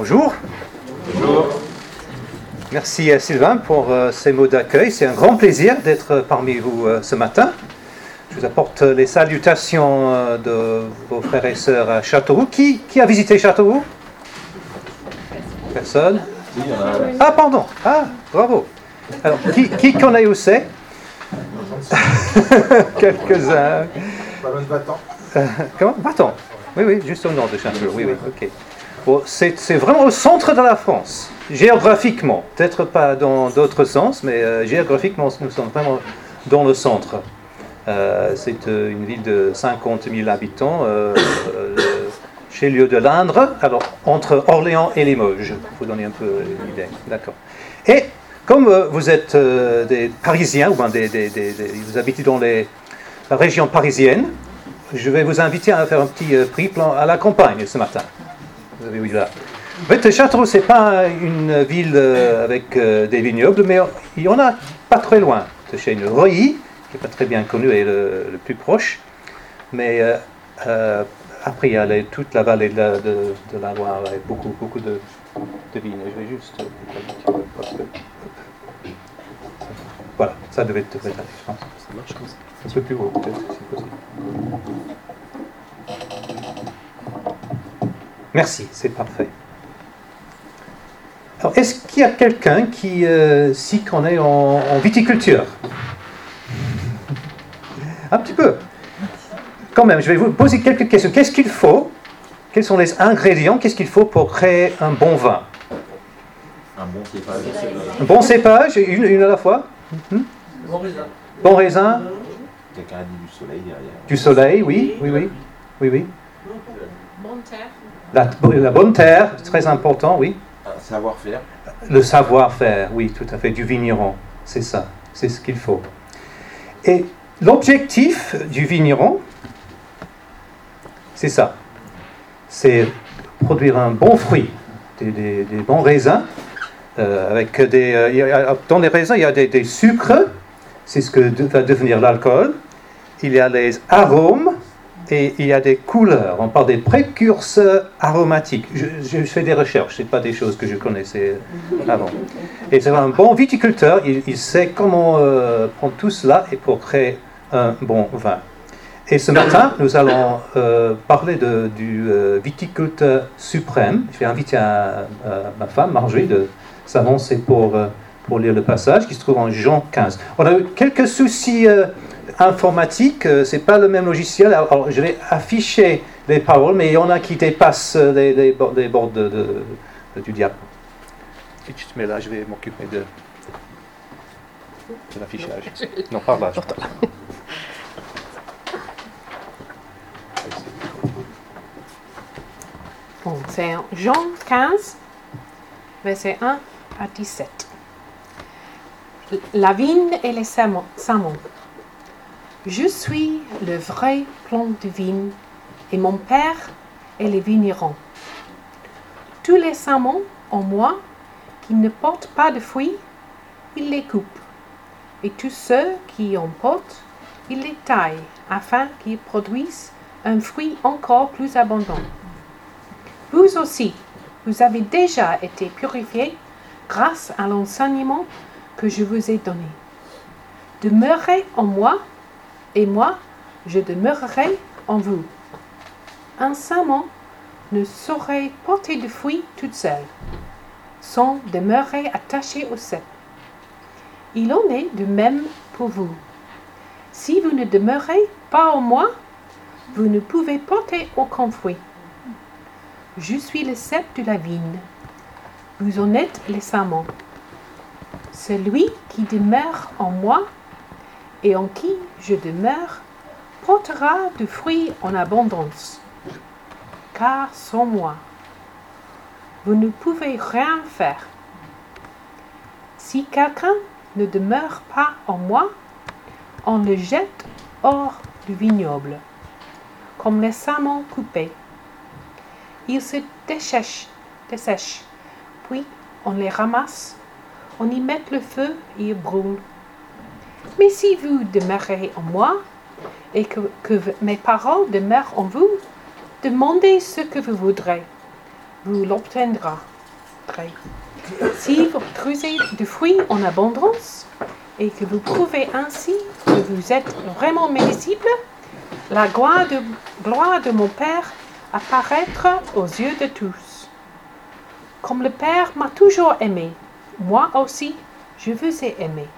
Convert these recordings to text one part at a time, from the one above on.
Bonjour. Bonjour. Merci Sylvain pour ces mots d'accueil. C'est un grand plaisir d'être parmi vous ce matin. Je vous apporte les salutations de vos frères et sœurs à Châteauroux. Qui a visité Châteauroux? Personne? Ah, pardon. Ah, bravo. Alors, qui connaît où c'est? Quelques-uns. Pas loin de Vatan. Comment? Vatan. Oui, juste au nord de Châteauroux. Oui, ok. Bon, c'est vraiment au centre de la France, géographiquement. Peut-être pas dans d'autres sens, mais géographiquement, nous sommes vraiment dans le centre. C'est une ville de 50 000 habitants, chef-lieu de l'Indre, alors entre Orléans et Limoges, pour vous donner un peu une idée. D'accord. Et comme vous êtes des Parisiens, ou bien vous habitez dans la région parisienne, je vais vous inviter à faire un petit périple à la campagne ce matin. Vous avez vu là. En fait, Châteauroux, ce n'est pas une ville avec des vignobles, mais il y en a pas très loin de chez nous. Reuilly, qui n'est pas très bien connu, est le plus proche. Mais après, il y a toute la vallée de la Loire, avec beaucoup de vignes. Je vais juste... parce que, voilà, ça devait être aller, je pense. Ça marche comme ça. Un peu plus haut, peut-être, si possible. Merci, c'est parfait. Alors, est-ce qu'il y a quelqu'un qui s'y connaît en viticulture? Un petit peu. Quand même, je vais vous poser quelques questions. Qu'est-ce qu'il faut? Quels sont les ingrédients? Qu'est-ce qu'il faut pour créer un bon vin? Un bon cépage. Un bon cépage, une à la fois. Bon raisin. Bon raisin. Quelqu'un a dit du soleil derrière. Du soleil, oui. Bonne terre. La bonne terre, c'est très important, oui. Un savoir-faire. Le savoir-faire, oui, tout à fait, du vigneron, c'est ça, c'est ce qu'il faut. Et l'objectif du vigneron, c'est ça, c'est produire un bon fruit, des bons raisins, avec dans les raisins, il y a des sucres, c'est ce que va devenir l'alcool, il y a les arômes, et il y a des couleurs, on parle des précurseurs aromatiques. Je fais des recherches, ce n'est pas des choses que je connaissais avant. Et c'est un bon viticulteur, il sait comment prendre tout cela et pour créer un bon vin. Et ce matin, nous allons parler du viticulteur suprême. Je vais inviter ma femme, Marjorie, de s'avancer pour lire le passage qui se trouve en Jean 15. On a eu quelques soucis informatiques, c'est pas le même logiciel. Alors, je vais afficher les paroles, mais il y en a qui dépassent les bords du diapo. Si tu te mets là, je vais m'occuper de l'affichage. Non, par là. Bon, c'est Jean 15, verset 1 à 17. La vigne et les sermons. Je suis le vrai plant de vigne, et mon Père est le vigneron. Tous les sermons en moi qui ne portent pas de fruits, il les coupe, et tous ceux qui en portent, il les taille, afin qu'ils produisent un fruit encore plus abondant. Vous aussi, vous avez déjà été purifiés grâce à l'enseignement que je vous ai donné. Demeurez en moi, et moi, je demeurerai en vous. Un serment ne saurait porter de fruits toute seule, sans demeurer attaché au cep. Il en est de même pour vous. Si vous ne demeurez pas en moi, vous ne pouvez porter aucun fruit. Je suis le cep de la vigne. Vous en êtes les serments. Celui qui demeure en moi et en qui je demeure portera du fruit en abondance. Car sans moi, vous ne pouvez rien faire. Si quelqu'un ne demeure pas en moi, on le jette hors du vignoble, comme les serments coupés. Ils se dessèchent, puis on les ramasse, on y met le feu et ils brûlent. Mais si vous demeurez en moi, et que mes paroles demeurent en vous, demandez ce que vous voudrez, vous l'obtiendrez. Si vous produisez du fruit en abondance et que vous prouvez ainsi que vous êtes vraiment mes disciples, la gloire de mon Père apparaîtra aux yeux de tous. Comme le Père m'a toujours aimé, moi aussi je vous ai aimé.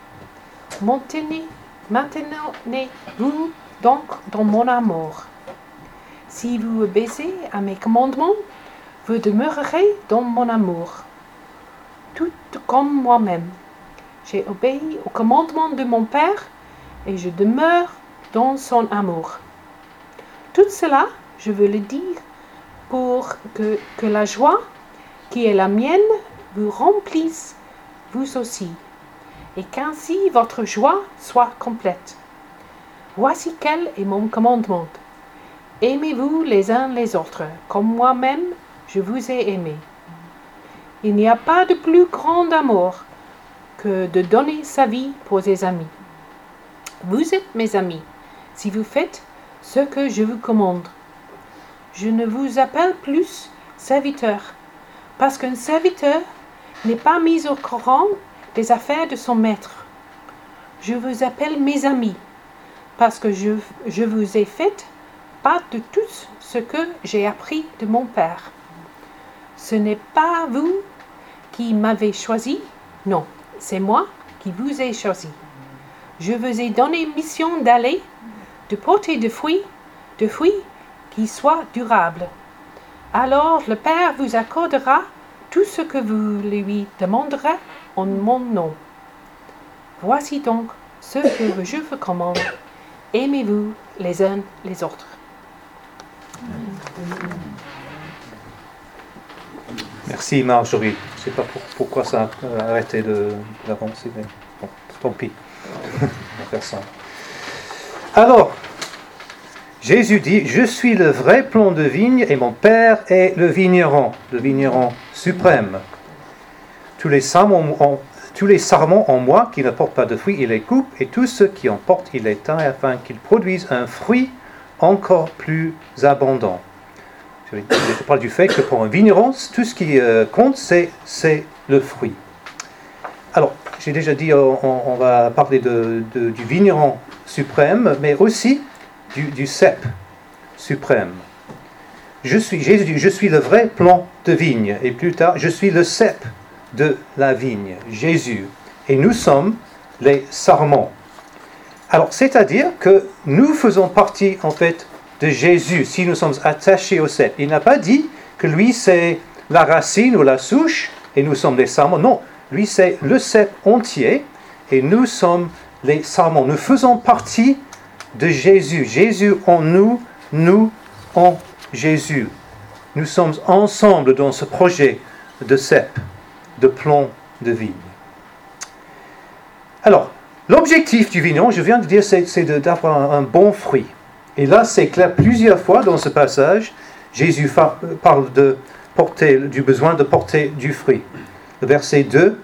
Maintenez-vous donc dans mon amour. Si vous obéissez à mes commandements, vous demeurerez dans mon amour, tout comme moi-même. J'ai obéi aux commandements de mon Père et je demeure dans son amour. Tout cela, je veux le dire pour que la joie qui est la mienne vous remplisse vous aussi, et qu'ainsi votre joie soit complète. Voici quel est mon commandement. Aimez-vous les uns les autres, comme moi-même je vous ai aimé. Il n'y a pas de plus grand amour que de donner sa vie pour ses amis. Vous êtes mes amis, si vous faites ce que je vous commande. Je ne vous appelle plus serviteur, parce qu'un serviteur n'est pas mis au courant des affaires de son maître. Je vous appelle mes amis, parce que je vous ai fait part de tout ce que j'ai appris de mon Père. Ce n'est pas vous qui m'avez choisi, non, c'est moi qui vous ai choisi. Je vous ai donné mission d'aller, de porter des fruits qui soient durables. Alors le Père vous accordera tout ce que vous lui demanderez en mon nom. Voici donc ce que je vous commande. Aimez-vous les uns les autres. Merci Marjorie. Je ne sais pas pourquoi ça a arrêté d'avancer, mais bon, tant pis. On va faire ça. Alors, Jésus dit, je suis le vrai plant de vigne et mon Père est le vigneron suprême. Tous les sarments en moi qui ne portent pas de fruits, il les coupe, et tous ceux qui en portent, il les taille afin qu'ils produisent un fruit encore plus abondant. Je parle du fait que pour un vigneron, tout ce qui compte, c'est le fruit. Alors, j'ai déjà dit, on va parler du vigneron suprême, mais aussi du cep suprême. Jésus dit, je suis le vrai plant de vigne, et plus tard, je suis le cep de la vigne, Jésus. Et nous sommes les sarments. Alors, c'est-à-dire que nous faisons partie, en fait, de Jésus, si nous sommes attachés au cep. Il n'a pas dit que lui, c'est la racine ou la souche, et nous sommes les sarments. Non, lui, c'est le cep entier, et nous sommes les sarments. Nous faisons partie de Jésus. Jésus en nous, nous en Jésus. Nous sommes ensemble dans ce projet de cep, de plant de vigne. Alors, l'objectif du vigneron, je viens de dire, c'est d'avoir un bon fruit. Et là, c'est clair, plusieurs fois dans ce passage, Jésus parle du besoin de porter du fruit. Le verset 2,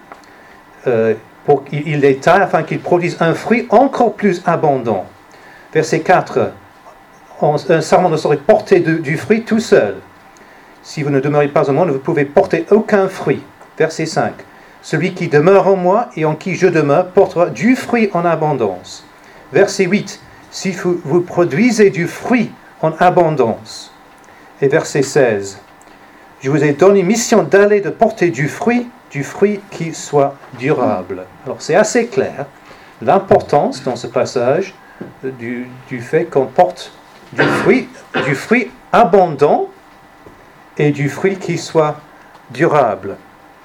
il les taille afin qu'ils produisent un fruit encore plus abondant. Verset 4, un sarment ne saurait porter du fruit tout seul. Si vous ne demeurez pas en moi, vous ne pouvez porter aucun fruit. Verset 5, celui qui demeure en moi et en qui je demeure portera du fruit en abondance. Verset 8, si vous produisez du fruit en abondance. Et verset 16, je vous ai donné mission d'aller de porter du fruit qui soit durable. Alors c'est assez clair, l'importance dans ce passage du fait qu'on porte du fruit abondant et du fruit qui soit durable.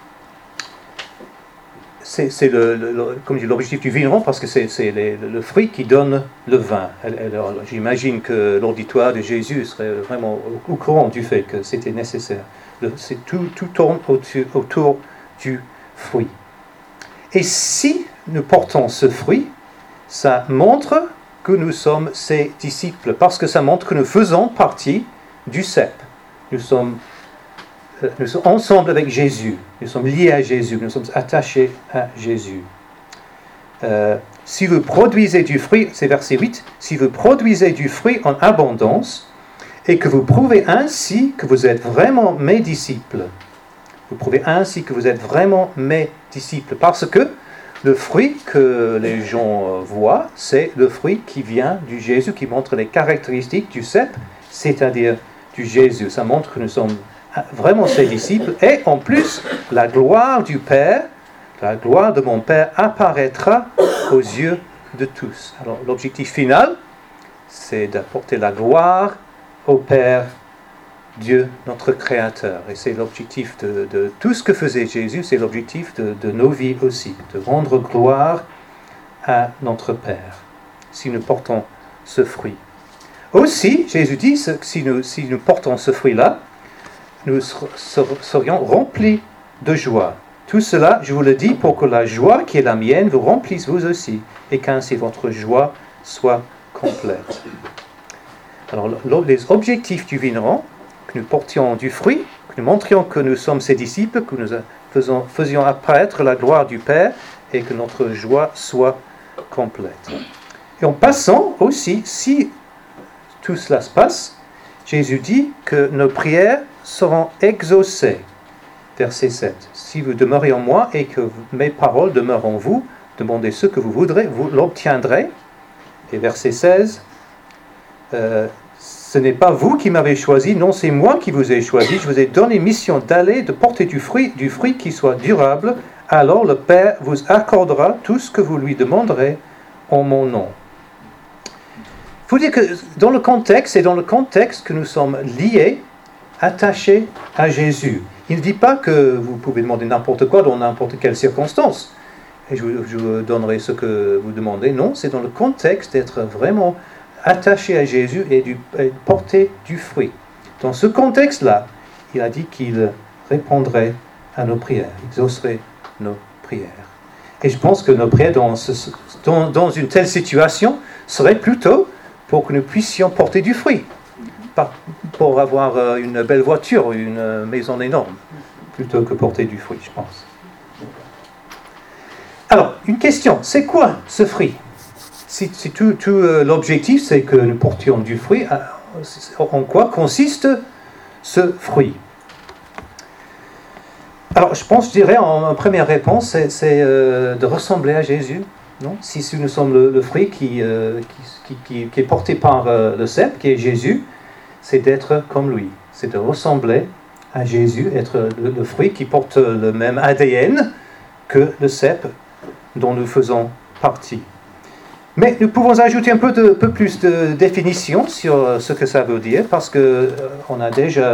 C'est comme je dis, l'objectif du vigneron, parce que c'est le fruit qui donne le vin. Alors, j'imagine que l'auditoire de Jésus serait vraiment au courant du fait que c'était nécessaire. Tout tourne autour du fruit. Et si nous portons ce fruit, ça montre que nous sommes ses disciples, parce que ça montre que nous faisons partie du cep. Nous sommes ensemble avec Jésus, nous sommes liés à Jésus, nous sommes attachés à Jésus. Si vous produisez du fruit, c'est verset 8, si vous produisez du fruit en abondance et que vous prouvez ainsi que vous êtes vraiment mes disciples, Vous prouvez ainsi que vous êtes vraiment mes disciples. Parce que le fruit que les gens voient, c'est le fruit qui vient du Jésus, qui montre les caractéristiques du cep, c'est-à-dire du Jésus. Ça montre que nous sommes vraiment ses disciples. Et en plus, la gloire du Père, la gloire de mon Père apparaîtra aux yeux de tous. Alors l'objectif final, c'est d'apporter la gloire au Père, Dieu, notre Créateur. Et c'est l'objectif de tout ce que faisait Jésus, c'est l'objectif de nos vies aussi, de rendre gloire à notre Père, si nous portons ce fruit. Aussi, Jésus dit que si nous portons ce fruit-là, nous serions remplis de joie. Tout cela, je vous le dis, pour que la joie qui est la mienne vous remplisse vous aussi, et qu'ainsi votre joie soit complète. Alors, les objectifs du vigneron, que nous portions du fruit, que nous montrions que nous sommes ses disciples, que nous faisions apparaître la gloire du Père, et que notre joie soit complète. Et en passant aussi, si tout cela se passe, Jésus dit que nos prières seront exaucées. Verset 7. Si vous demeurez en moi et que mes paroles demeurent en vous, demandez ce que vous voudrez, vous l'obtiendrez. Et verset 16. Ce n'est pas vous qui m'avez choisi, non, c'est moi qui vous ai choisi. Je vous ai donné mission d'aller, de porter du fruit qui soit durable. Alors le Père vous accordera tout ce que vous lui demanderez en mon nom. Il faut dire que dans le contexte, c'est dans le contexte que nous sommes liés, attachés à Jésus. Il ne dit pas que vous pouvez demander n'importe quoi dans n'importe quelle circonstance. Et je vous donnerai ce que vous demandez. Non, c'est dans le contexte d'être vraiment attaché à Jésus et porter du fruit. Dans ce contexte-là, il a dit qu'il répondrait à nos prières, exaucerait nos prières. Et je pense que nos prières dans une telle situation seraient plutôt pour que nous puissions porter du fruit, pas pour avoir une belle voiture, une maison énorme, plutôt que porter du fruit, je pense. Alors, une question, c'est quoi ce fruit ? Si tout l'objectif, c'est que nous portions du fruit, en quoi consiste ce fruit ? Alors, je dirais, en première réponse, c'est de ressembler à Jésus. Non ? Si nous sommes le fruit qui est porté par le cep, qui est Jésus, c'est d'être comme lui. C'est de ressembler à Jésus, être le fruit qui porte le même ADN que le cep dont nous faisons partie. Mais nous pouvons ajouter un peu plus de définition sur ce que ça veut dire, parce qu'on a déjà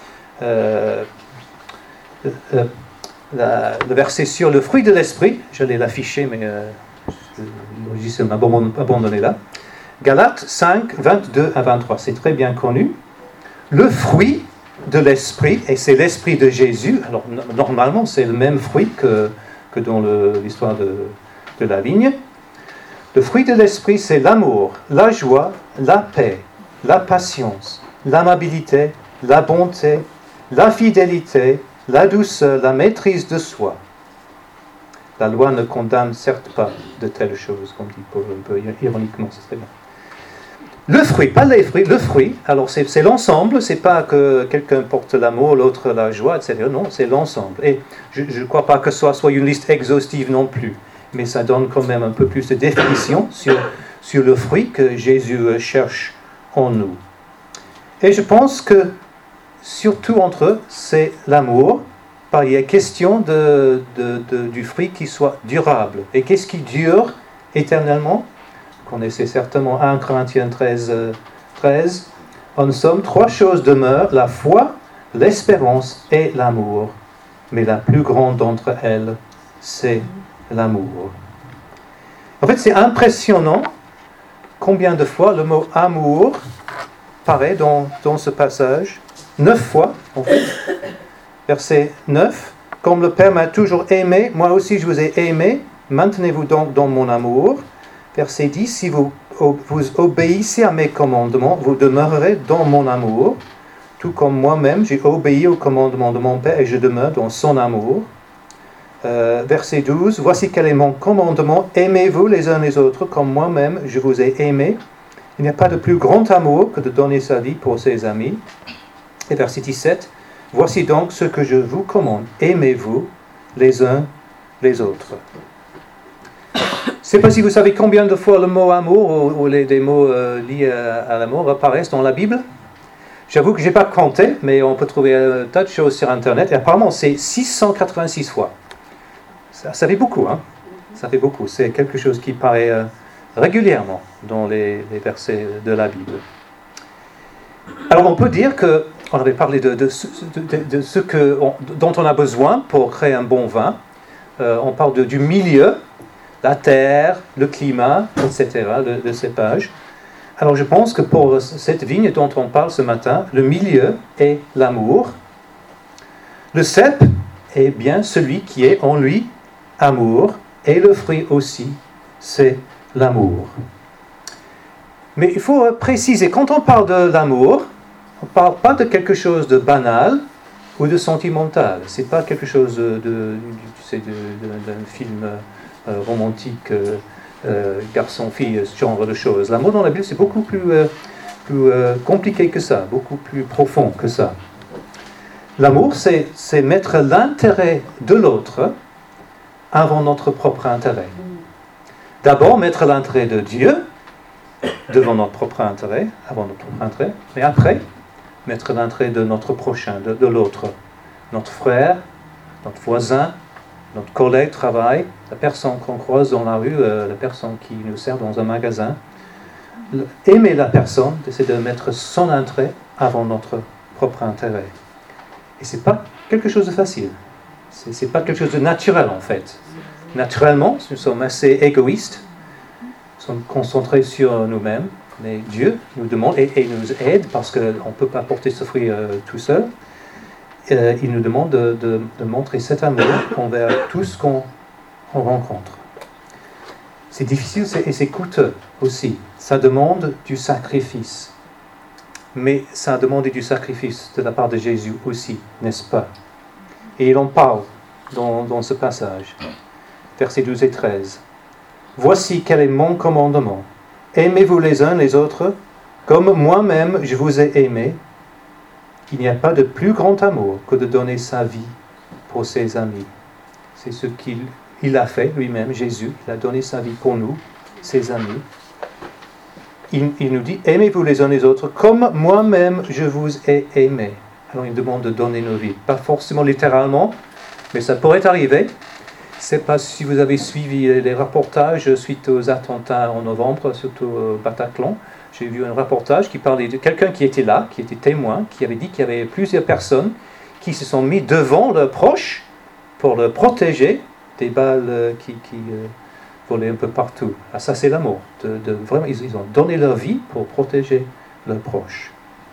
le verset sur le fruit de l'esprit. J'allais l'afficher, mais le logiciel m'a abandonné là. Galates 5, 22 à 23, c'est très bien connu. Le fruit de l'esprit, et c'est l'esprit de Jésus. Alors normalement, c'est le même fruit que dans l'histoire de la vigne. Le fruit de l'esprit, c'est l'amour, la joie, la paix, la patience, l'amabilité, la bonté, la fidélité, la douceur, la maîtrise de soi. La loi ne condamne certes pas de telles choses, comme dit Paul un peu ironiquement, c'est très bien. Le fruit, pas les fruits, le fruit, alors c'est l'ensemble, c'est pas que quelqu'un porte l'amour, l'autre la joie, etc. Non, c'est l'ensemble. Et je ne crois pas que ce soit une liste exhaustive non plus, mais ça donne quand même un peu plus de définition sur le fruit que Jésus cherche en nous. Et je pense que, surtout entre eux, c'est l'amour, il y a question du fruit qui soit durable. Et qu'est-ce qui dure éternellement ? Vous connaissez certainement 1 Corinthiens 13. En somme, 3 choses demeurent, la foi, l'espérance et l'amour. Mais la plus grande d'entre elles, c'est l'amour. En fait, c'est impressionnant combien de fois le mot amour paraît dans ce passage. 9 fois, en fait. Verset 9. Comme le Père m'a toujours aimé, moi aussi je vous ai aimé, maintenez-vous donc dans mon amour. Verset 10. Si vous obéissez à mes commandements, vous demeurerez dans mon amour, tout comme moi-même j'ai obéi aux commandements de mon Père et je demeure dans son amour. Verset 12. Voici quel est mon commandement, aimez-vous les uns les autres comme moi-même je vous ai aimé. Il n'y a pas de plus grand amour que de donner sa vie pour ses amis. Et verset 17. Voici donc ce que je vous commande. Aimez-vous les uns les autres. Je ne sais pas si vous savez combien de fois le mot amour ou des mots liés à l'amour apparaissent dans la Bible. J'avoue que je n'ai pas compté, mais on peut trouver un tas de choses sur Internet. Et apparemment, c'est 686 fois. Ça fait beaucoup, hein? Ça fait beaucoup. C'est quelque chose qui paraît régulièrement dans les versets de la Bible. Alors, on peut dire que, on avait parlé de ce dont on a besoin pour créer un bon vin. On parle du milieu, la terre, le climat, etc., le cépage. Alors je pense que pour cette vigne dont on parle ce matin, le milieu est l'amour. Le cep est bien celui qui est en lui amour, et le fruit aussi, c'est l'amour. Mais il faut préciser, quand on parle de l'amour, on ne parle pas de quelque chose de banal ou de sentimental. Ce n'est pas quelque chose d'un film romantique, garçon-fille, ce genre de choses. L'amour dans la Bible, c'est beaucoup plus compliqué que ça, beaucoup plus profond que ça. L'amour, c'est mettre l'intérêt de l'autre avant notre propre intérêt. D'abord, mettre l'intérêt de Dieu devant notre propre intérêt, avant notre propre intérêt, mais après, mettre l'intérêt de notre prochain, de l'autre, notre frère, notre voisin, notre collègue de travail, la personne qu'on croise dans la rue, la personne qui nous sert dans un magasin. Aimer la personne, c'est de mettre son intérêt avant notre propre intérêt. Et ce n'est pas quelque chose de facile. Ce n'est pas quelque chose de naturel, en fait. Naturellement, nous sommes assez égoïstes, nous sommes concentrés sur nous-mêmes, mais Dieu nous demande et nous aide, parce qu'on ne peut pas porter ce fruit tout seul. Il nous demande de montrer cet amour envers tout ce qu'on rencontre. C'est difficile et c'est coûteux aussi. Ça demande du sacrifice. Mais ça a demandé du sacrifice de la part de Jésus aussi, n'est-ce pas? Et il en parle dans ce passage, versets 12 et 13. « Voici quel est mon commandement. Aimez-vous les uns les autres, comme moi-même je vous ai aimé. Il n'y a pas de plus grand amour que de donner sa vie pour ses amis. » C'est ce qu'il a fait lui-même, Jésus. Il a donné sa vie pour nous, ses amis. Il nous dit, aimez-vous les uns les autres comme moi-même je vous ai aimé. Alors il demande de donner nos vies. Pas forcément littéralement, mais ça pourrait arriver. Je ne sais pas si vous avez suivi les reportages suite aux attentats en novembre, surtout au Bataclan. J'ai vu un reportage qui parlait de quelqu'un qui était là, qui était témoin, qui avait dit qu'il y avait plusieurs personnes qui se sont mis devant leurs proches pour le protéger des balles qui volaient un peu partout. Ah, ça, c'est l'amour. Vraiment, ils ont donné leur vie pour protéger leurs proches.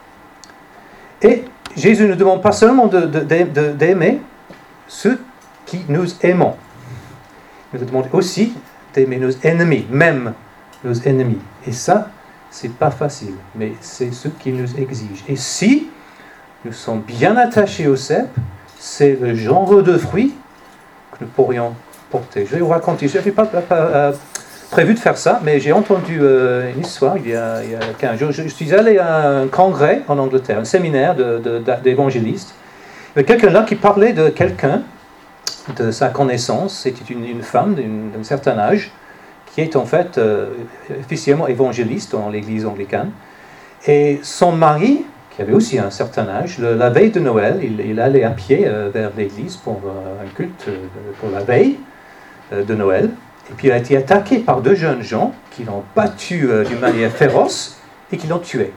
Et Jésus ne demande pas seulement d'aimer ceux qui nous aimons. Il nous demande aussi d'aimer nos ennemis, même nos ennemis. Et ça, c'est pas facile, mais c'est ce qu'il nous exige. Et si nous sommes bien attachés au cep, c'est le genre de fruit que nous pourrions porter. Je vais vous raconter, je n'avais pas prévu de faire ça, mais j'ai entendu une histoire il y a 15 jours. Je suis allé à un congrès en Angleterre, un séminaire d'évangélistes. Il y avait quelqu'un là qui parlait de quelqu'un, de sa connaissance. C'était une femme d'un certain âge, qui est en fait officiellement évangéliste dans l'église anglicane. Et son mari, qui avait aussi un certain âge, la veille de Noël, il allait à pied vers l'église pour un culte pour la veille de Noël. Et puis il a été attaqué par deux jeunes gens qui l'ont battu d'une manière féroce et qui l'ont tué.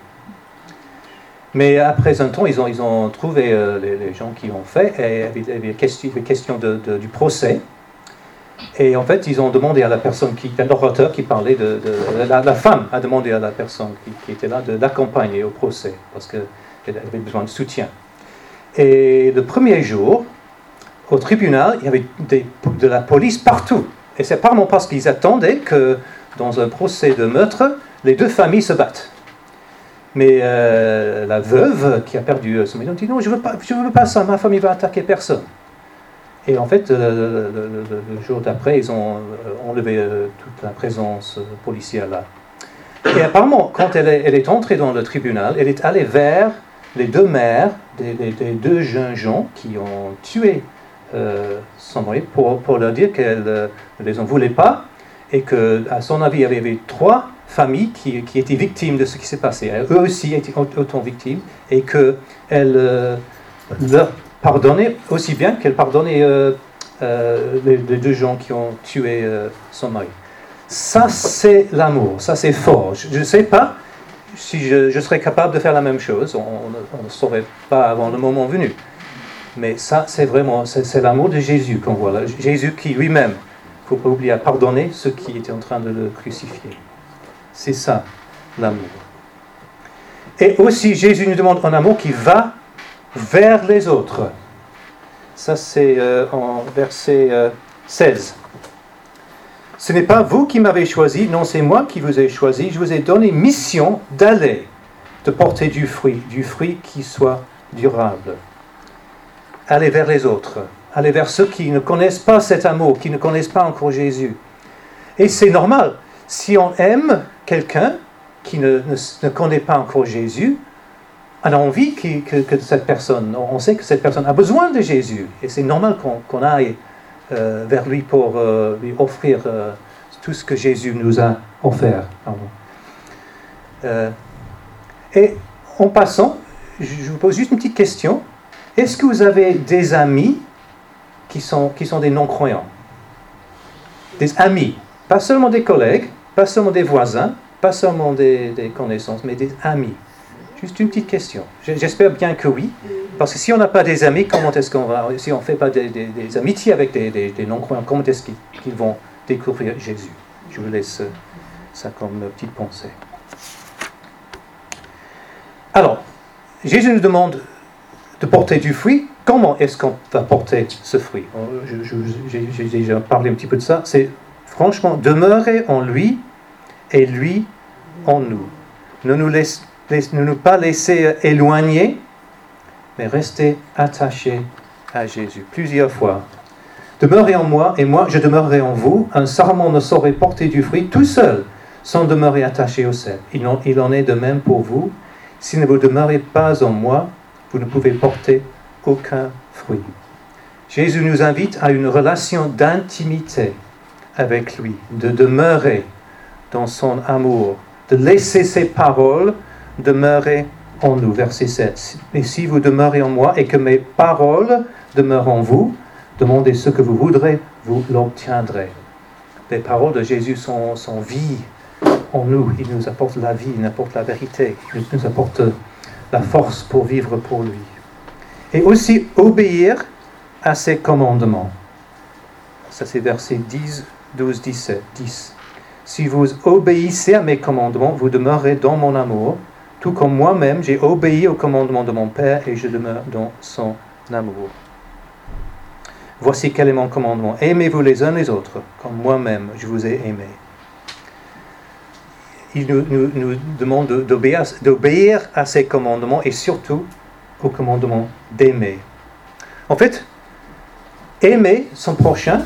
Mais après un temps, ils ont trouvé les gens qui l'ont fait, et il y avait question du procès. Et en fait, ils ont demandé à la personne, l'orateur qui parlait la femme a demandé à la personne qui était là de l'accompagner au procès, parce qu'elle avait besoin de soutien. Et le premier jour, au tribunal, il y avait de la police partout. Et c'est apparemment parce qu'ils attendaient que, dans un procès de meurtre, les deux familles se battent. Mais la veuve qui a perdu son maison dit non, je veux pas ça, ma famille va attaquer personne. Et en fait, le jour d'après, ils ont enlevé toute la présence policière là. Et apparemment, quand elle est entrée dans le tribunal, elle est allée vers les deux mères des deux jeunes gens qui ont tué son mari pour leur dire qu'elle ne les en voulait pas et qu'à son avis, il y avait 3 familles qui étaient victimes de ce qui s'est passé. Eux aussi étaient autant victimes et qu'elle leur pardonnait aussi bien qu'elle pardonnait les 2 gens qui ont tué son mari. Ça, c'est l'amour, ça, c'est fort. Je ne sais pas si je serais capable de faire la même chose, on ne saurait pas avant le moment venu. Mais ça, c'est vraiment, c'est l'amour de Jésus qu'on voit là. Jésus qui lui-même, il ne faut pas oublier, a pardonné ceux qui étaient en train de le crucifier. C'est ça, l'amour. Et aussi, Jésus nous demande un amour qui va vers les autres. Ça, c'est en verset 16. Ce n'est pas vous qui m'avez choisi, non, c'est moi qui vous ai choisi. Je vous ai donné mission d'aller, de porter du fruit qui soit durable. Allez vers les autres, allez vers ceux qui ne connaissent pas cet amour, qui ne connaissent pas encore Jésus. Et c'est normal, si on aime quelqu'un qui ne connaît pas encore Jésus, on a envie que cette personne, on sait que cette personne a besoin de Jésus. Et c'est normal qu'on aille vers lui pour lui offrir tout ce que Jésus nous a offert. Et en passant, je vous pose juste une petite question. Est-ce que vous avez des amis qui sont des non-croyants? Des amis, pas seulement des collègues, pas seulement des voisins, pas seulement des connaissances, mais des amis. Juste une petite question. J'espère bien que oui, parce que si on n'a pas des amis, comment est-ce qu'on va, si on ne fait pas des amitiés avec des non-croyants, comment est-ce qu'ils vont découvrir Jésus? Je vous laisse ça comme petite pensée. Alors, Jésus nous demande de porter du fruit. Comment est-ce qu'on va porter ce fruit? J'ai déjà parlé un petit peu de ça. C'est franchement demeurer en lui et lui en nous. Ne nous pas laisser éloigner, mais rester attachés à Jésus. Plusieurs fois. Demeurez en moi et moi je demeurerai en vous. Un sarment ne saurait porter du fruit tout seul sans demeurer attaché au cep. Il en est de même pour vous. Si ne vous demeurez pas en moi, vous ne pouvez porter aucun fruit. Jésus nous invite à une relation d'intimité avec lui, de demeurer dans son amour, de laisser ses paroles demeurer en nous. Verset 7. Et si vous demeurez en moi et que mes paroles demeurent en vous, demandez ce que vous voudrez, vous l'obtiendrez. Les paroles de Jésus sont vie en nous. Il nous apporte la vie, il nous apporte la vérité, il nous apporte la force pour vivre pour lui. Et aussi obéir à ses commandements. Ça c'est verset 10, 12, 17, 10. Si vous obéissez à mes commandements, vous demeurez dans mon amour, tout comme moi-même j'ai obéi aux commandements de mon Père et je demeure dans son amour. Voici quel est mon commandement. Aimez-vous les uns les autres, comme moi-même je vous ai aimé. Il nous demande d'obéir à ses commandements et surtout au commandement d'aimer. En fait, aimer son prochain,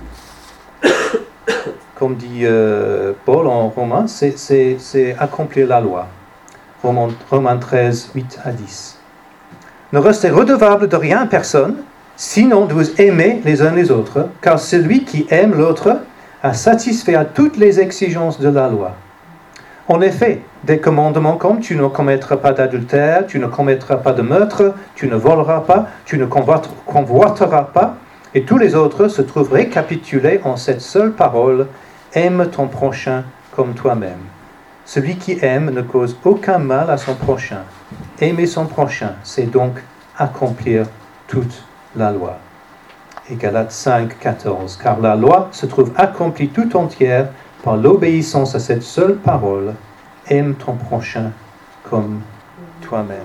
comme dit Paul en Romains, c'est accomplir la loi. Romains 13, 8 à 10. Ne restez redevable de rien à personne, sinon de vous aimer les uns les autres, car celui qui aime l'autre a satisfait à toutes les exigences de la loi. En effet, des commandements comme tu ne commettras pas d'adultère, tu ne commettras pas de meurtre, tu ne voleras pas, tu ne convoiteras pas, et tous les autres se trouvent récapitulés en cette seule parole, aime ton prochain comme toi-même. Celui qui aime ne cause aucun mal à son prochain. Aimer son prochain, c'est donc accomplir toute la loi. Et Galates 5, 14. Car la loi se trouve accomplie tout entière par l'obéissance à cette seule parole, aime ton prochain comme toi-même.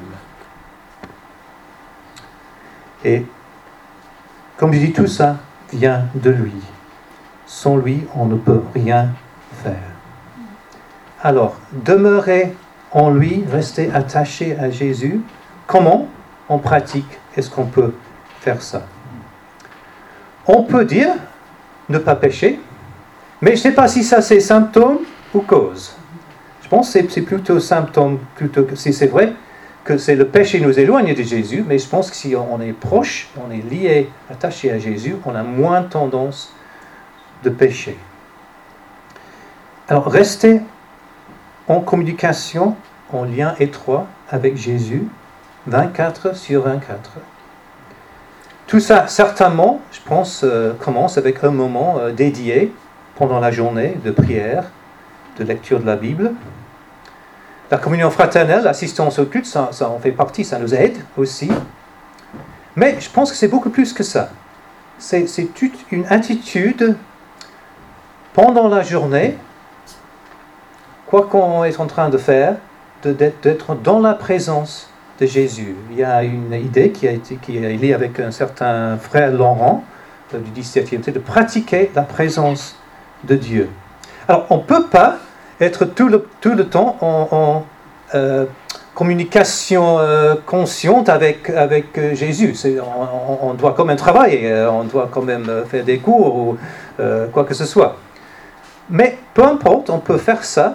Et comme je dis, tout ça vient de lui. Sans lui, on ne peut rien faire. Alors, demeurer en lui, rester attaché à Jésus, comment, en pratique, est-ce qu'on peut faire ça? On peut dire ne pas pécher, mais je ne sais pas si ça c'est symptôme ou cause. Je pense que c'est plutôt symptôme, plutôt que si c'est vrai que c'est le péché qui nous éloigne de Jésus, mais je pense que si on est proche, on est lié, attaché à Jésus, on a moins tendance de pécher. Alors, rester en communication, en lien étroit avec Jésus, 24/24. Tout ça, certainement, je pense, commence avec un moment dédié pendant la journée de prière, de lecture de la Bible. La communion fraternelle, l'assistance au culte, ça en fait partie, ça nous aide aussi. Mais je pense que c'est beaucoup plus que ça. C'est toute une attitude pendant la journée, quoi qu'on est en train de faire, d'être dans la présence de Jésus. Il y a une idée qui est liée avec un certain frère Laurent du XVIIe siècle, de pratiquer la présence de Dieu. Alors, on ne peut pas être tout le temps en communication consciente avec Jésus. On doit quand même travailler, on doit quand même faire des cours ou quoi que ce soit. Mais peu importe, on peut faire ça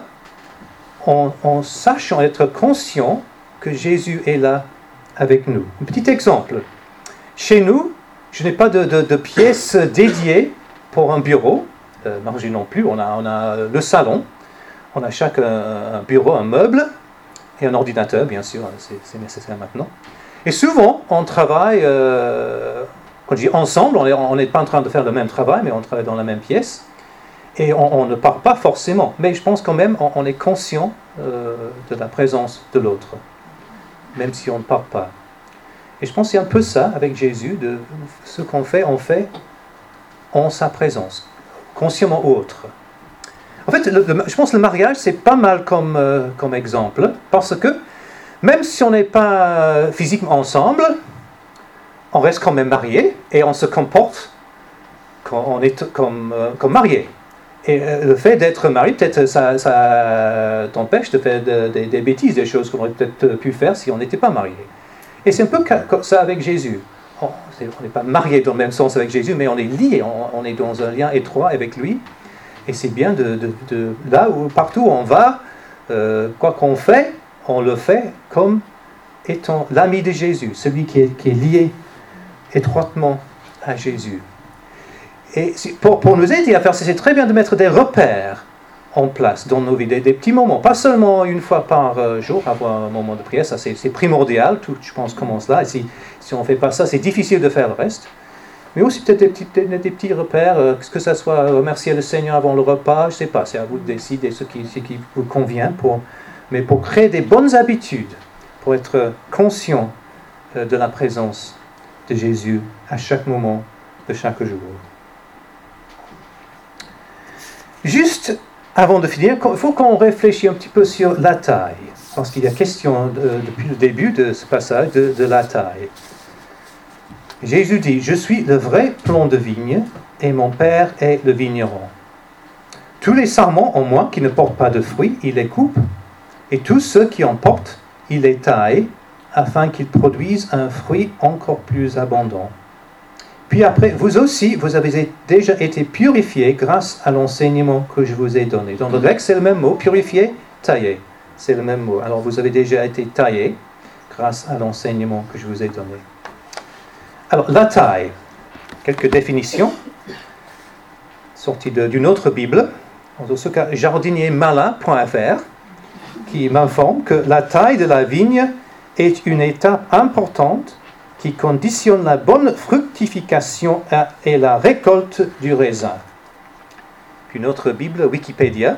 en sachant être conscient que Jésus est là avec nous. Un petit exemple. Chez nous, je n'ai pas de pièce dédiée pour un bureau. Margie non plus. On a le salon. On a chacun un bureau, un meuble et un ordinateur, bien sûr. C'est nécessaire maintenant. Et souvent, on travaille, quand je dis ensemble, on n'est pas en train de faire le même travail, mais on travaille dans la même pièce. Et on ne parle pas forcément, mais je pense quand même on est conscient de la présence de l'autre, même si on ne parle pas. Et je pense que c'est un peu ça avec Jésus, de ce qu'on fait, on fait en sa présence, consciemment ou autre. En fait, je pense que le mariage, c'est pas mal comme exemple, parce que même si on n'est pas physiquement ensemble, on reste quand même marié et on se comporte on est comme marié. Et le fait d'être marié, peut-être ça t'empêche de faire des bêtises, des choses qu'on aurait peut-être pu faire si on n'était pas marié. Et c'est un peu comme ça avec Jésus. On n'est pas marié dans le même sens avec Jésus, mais on est lié, on est dans un lien étroit avec lui. Et c'est bien de là où partout où on va, quoi qu'on fait, on le fait comme étant l'ami de Jésus, celui qui est lié étroitement à Jésus. Et pour nous aider à faire ça, c'est très bien de mettre des repères en place dans nos vies, des petits moments, pas seulement une fois par jour, avoir un moment de prière, ça c'est primordial, tout je pense commence là, et si on ne fait pas ça, c'est difficile de faire le reste. Mais aussi peut-être des petits repères, que ça soit remercier le Seigneur avant le repas, je ne sais pas, c'est à vous de décider ce qui vous convient, mais pour créer des bonnes habitudes, pour être conscient de la présence de Jésus à chaque moment de chaque jour. Juste avant de finir, il faut qu'on réfléchisse un petit peu sur la taille, parce qu'il y a question depuis le début de ce passage de la taille. Jésus dit, « Je suis le vrai plan de vigne, et mon Père est le vigneron. Tous les sarments en moi qui ne portent pas de fruits, il les coupe, et tous ceux qui en portent, il les taille, afin qu'ils produisent un fruit encore plus abondant. Puis après, vous aussi, vous avez déjà été purifiés grâce à l'enseignement que je vous ai donné. » Dans le grec, c'est le même mot, purifié, taillé. C'est le même mot. Alors, vous avez déjà été taillés grâce à l'enseignement que je vous ai donné. Alors, la taille, quelques définitions, sorties d'une autre Bible, en ce cas, jardiniermalin.fr, qui m'informe que la taille de la vigne est une étape importante qui conditionne la bonne fructification et la récolte du raisin. Une autre Bible, Wikipédia.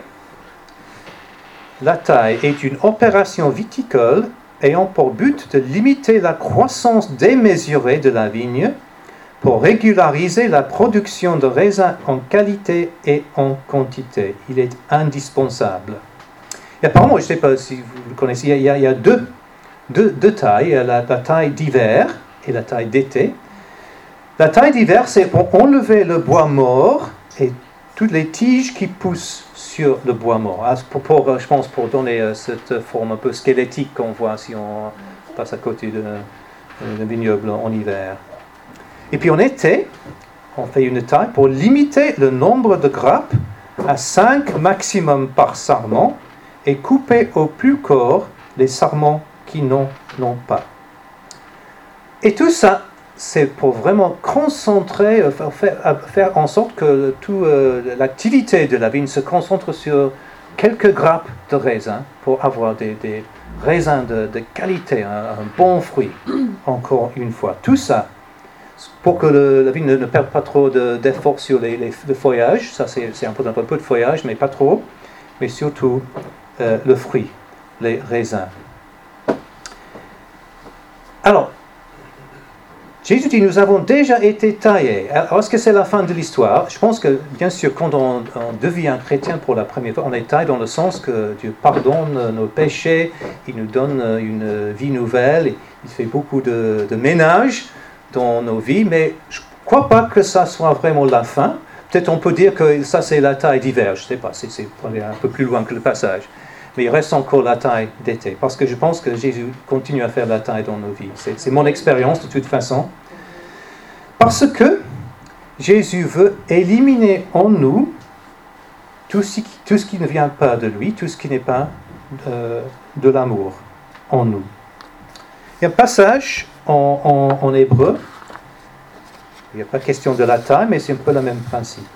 La taille est une opération viticole ayant pour but de limiter la croissance démesurée de la vigne pour régulariser la production de raisins en qualité et en quantité. Il est indispensable. Et apparemment, je ne sais pas si vous le connaissez, il y a deux tailles, la taille d'hiver et la taille d'été. La taille d'hiver, c'est pour enlever le bois mort et toutes les tiges qui poussent sur le bois mort. Je pense pour donner cette forme un peu squelettique qu'on voit si on passe à côté d'un vignoble en hiver. Et puis en été, on fait une taille pour limiter le nombre de grappes à 5 maximum par sarment et couper au plus court les sarments qui n'en ont pas. Et tout ça, c'est pour vraiment concentrer, faire en sorte que toute l'activité de la vigne se concentre sur quelques grappes de raisins pour avoir des raisins de qualité, un bon fruit, encore une fois. Tout ça, pour que la vigne ne perde pas trop d'efforts sur le feuillage, ça c'est important, un peu de feuillage, mais pas trop, mais surtout le fruit, les raisins. Alors, Jésus dit, nous avons déjà été taillés. Alors, est-ce que c'est la fin de l'histoire? Je pense que, bien sûr, quand on devient chrétien pour la première fois, on est taillé dans le sens que Dieu pardonne nos péchés, il nous donne une vie nouvelle, il fait beaucoup de ménage dans nos vies, mais je ne crois pas que ça soit vraiment la fin. Peut-être on peut dire que ça, c'est la taille d'hiver, je ne sais pas, c'est un peu plus loin que le passage. Mais il reste encore la taille d'été. Parce que je pense que Jésus continue à faire la taille dans nos vies. C'est mon expérience de toute façon. Parce que Jésus veut éliminer en nous tout ce qui ne vient pas de lui, tout ce qui n'est pas de l'amour en nous. Il y a un passage en hébreu. Il n'y a pas question de la taille, mais c'est un peu le même principe.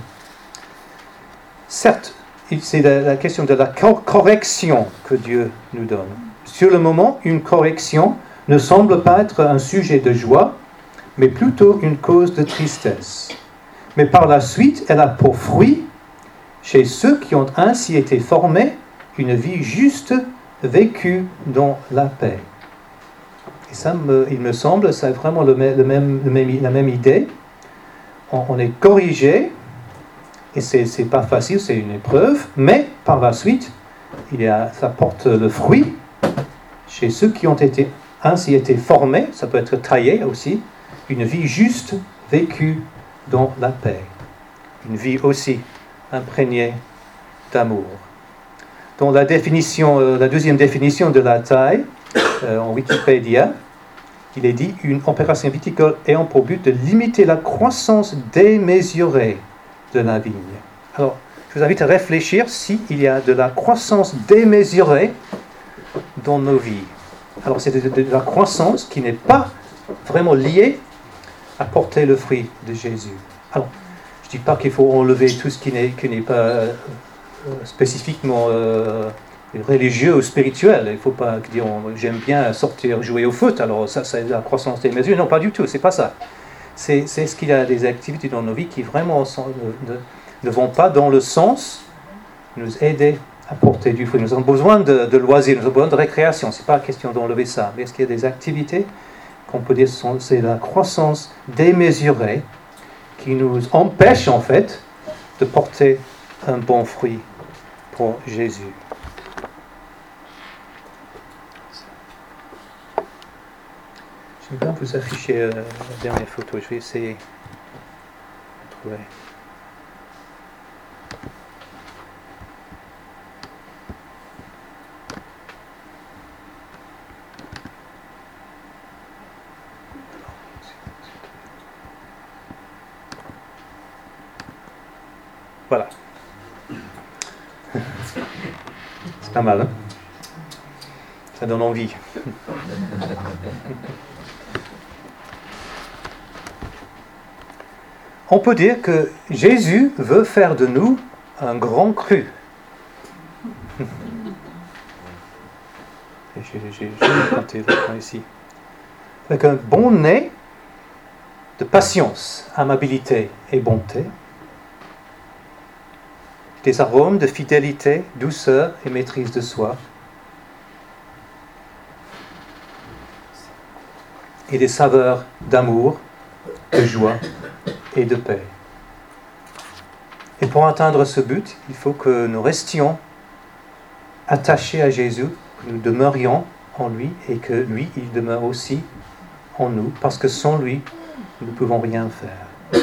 Certes, c'est la question de la correction que Dieu nous donne. Sur le moment, une correction ne semble pas être un sujet de joie, mais plutôt une cause de tristesse. Mais par la suite, elle a pour fruit, chez ceux qui ont ainsi été formés, une vie juste vécue dans la paix. Et ça, il me semble, c'est vraiment la même idée. On est corrigé, et c'est pas facile, c'est une épreuve, mais par la suite, ça porte le fruit chez ceux qui ont ainsi été formés, ça peut être taillé aussi, une vie juste vécue dans la paix. Une vie aussi imprégnée d'amour. Dans la deuxième définition de la taille, en Wikipédia, il est dit une opération viticole ayant pour but de limiter la croissance démesurée de la vigne. Alors, je vous invite à réfléchir s'il y a de la croissance démesurée dans nos vies. Alors, c'est de la croissance qui n'est pas vraiment liée à porter le fruit de Jésus. Alors, je ne dis pas qu'il faut enlever tout ce qui n'est pas spécifiquement religieux ou spirituel. Il ne faut pas dire j'aime bien sortir jouer au foot, alors ça c'est la croissance démesurée. Non, pas du tout, c'est pas ça. C'est ce qu'il y a des activités dans nos vies qui vraiment ne vont pas dans le sens de nous aider à porter du fruit. Nous avons besoin de loisirs, nous avons besoin de récréation. Ce n'est pas question d'enlever ça. Mais est-ce qu'il y a des activités qu'on peut dire c'est la croissance démesurée qui nous empêche en fait de porter un bon fruit pour Jésus. Je vais bien vous afficher la dernière photo. Je vais essayer de trouver. Voilà. C'est pas mal, hein? Ça donne envie. On peut dire que Jésus veut faire de nous un grand cru. J'ai planté le point ici. Avec un bon nez de patience, amabilité et bonté. Des arômes de fidélité, douceur et maîtrise de soi. Et des saveurs d'amour, de joie et de paix. Et pour atteindre ce but, il faut que nous restions attachés à Jésus, que nous demeurions en lui et que lui, il demeure aussi en nous, parce que sans lui, nous ne pouvons rien faire.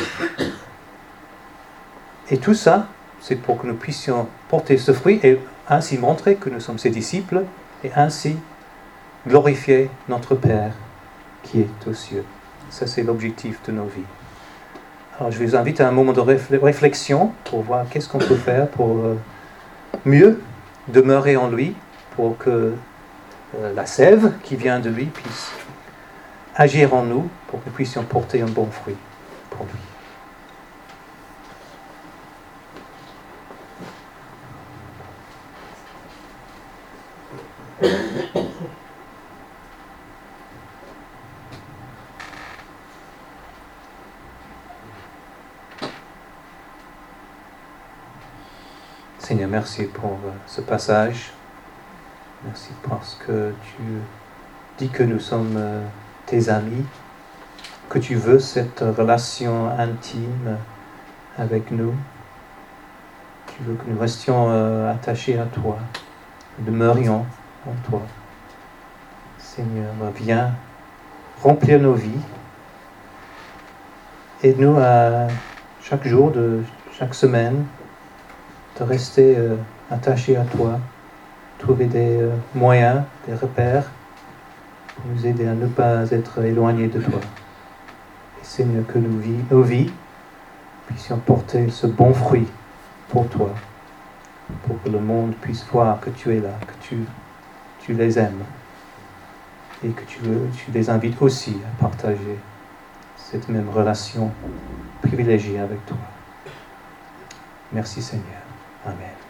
Et tout ça, c'est pour que nous puissions porter ce fruit et ainsi montrer que nous sommes ses disciples et ainsi glorifier notre Père qui est aux cieux. Ça, c'est l'objectif de nos vies. Alors, je vous invite à un moment de réflexion pour voir qu'est-ce qu'on peut faire pour mieux demeurer en lui, pour que la sève qui vient de lui puisse agir en nous pour que nous puissions porter un bon fruit pour lui. Seigneur, merci pour ce passage. Merci parce que tu dis que nous sommes tes amis, que tu veux cette relation intime avec nous. Tu veux que nous restions attachés à toi, demeurions en toi. Seigneur, viens remplir nos vies. Aide-nous à chaque jour de chaque semaine de rester attachés à toi, trouver des moyens, des repères pour nous aider à ne pas être éloignés de toi. Et Seigneur, que nos vies puissions porter ce bon fruit pour toi, pour que le monde puisse voir que tu es là, que tu les aimes et que tu les invites aussi à partager cette même relation privilégiée avec toi. Merci Seigneur. Amen.